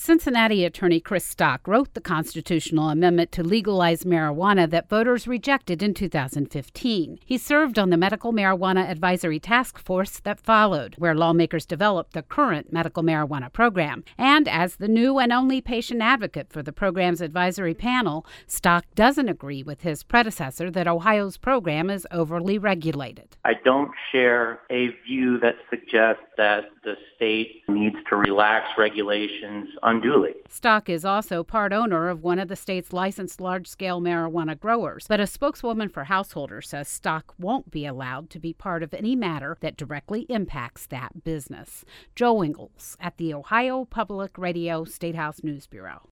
Cincinnati attorney Chris Stock wrote the constitutional amendment to legalize marijuana that voters rejected in 2015. He served on the Medical Marijuana Advisory Task Force that followed, where lawmakers developed the current medical marijuana program. And as the new and only patient advocate for the program's advisory panel, Stock doesn't agree with his predecessor that Ohio's program is overly regulated. I don't share a view that suggests that the state needs to relax regulations unduly. Stock is also part owner of one of the state's licensed large-scale marijuana growers, but a spokeswoman for Householders says Stock won't be allowed to be part of any matter that directly impacts that business. Joe Ingles at the Ohio Public Radio State House News Bureau.